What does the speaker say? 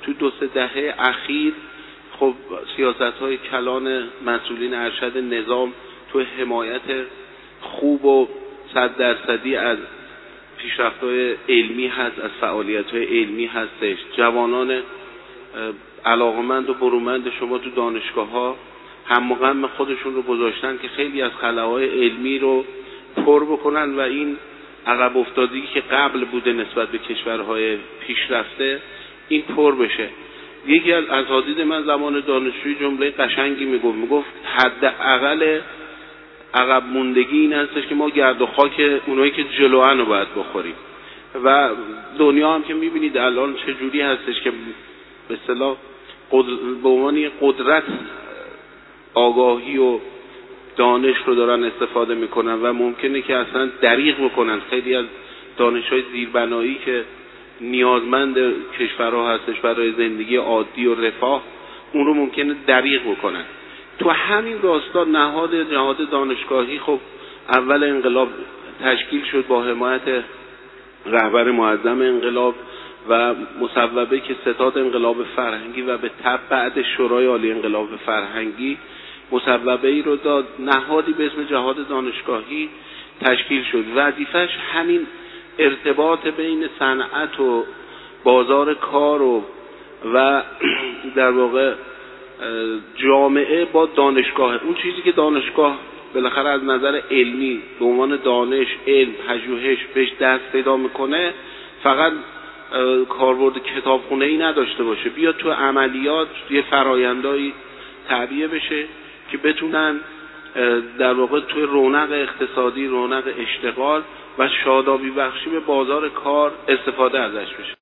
تو 2-3 دهه اخیر خب سیاست‌های کلان مسئولین ارشد نظام تو حمایت خوب و 100% از پیشرفت‌های علمی هست، از فعالیت‌های علمی هستش. جوانان علاقمند و برومند شما تو دانشگاه‌ها هم غم خودشون رو گذاشتن که خیلی از خلاهای علمی رو پر بکنن و این عقب افتادگی که قبل بوده نسبت به کشورهای پیشرفته این پر بشه. یکی از اساتید من زمان دانشجویی جمله قشنگی میگفت حداقل عقب موندگی این هستش که ما گرد و خاک اونایی که جلوان رو باید بخوریم و دنیا هم که میبینید الان چه جوری هستش که به اصطلاح به عنوان قدرت آگاهی و دانش رو دارن استفاده میکنن و ممکنه که اصلا دریغ بکنن. خیلی از دانش‌های زیربنایی که نیازمند کشورها هستش برای زندگی عادی و رفاه اون رو ممکنه دریغ بکنن. تو همین راستا نهاد دانشگاهی خب اول انقلاب تشکیل شد با حمایت رهبر معظم انقلاب و مصوبه که ستاد انقلاب فرهنگی و به تبع بعد شورای عالی انقلاب فرهنگی مصوبه ای رو داد. نهادی به اسم جهاد دانشگاهی تشکیل شد. وظیفش همین ارتباط بین صنعت و بازار کار و در واقع جامعه با دانشگاه. اون چیزی که دانشگاه بالاخره از نظر علمی به عنوان دانش، علم، پژوهش بهش دست پیدا میکنه فقط کاربرد کتابخونه‌ای نداشته باشه، بیاد تو عملیات یه فرآیندایی تعبیه بشه که بتونن در واقع توی رونق اقتصادی، رونق اشتغال و شادابی بخشی به بازار کار استفاده ازش بشه.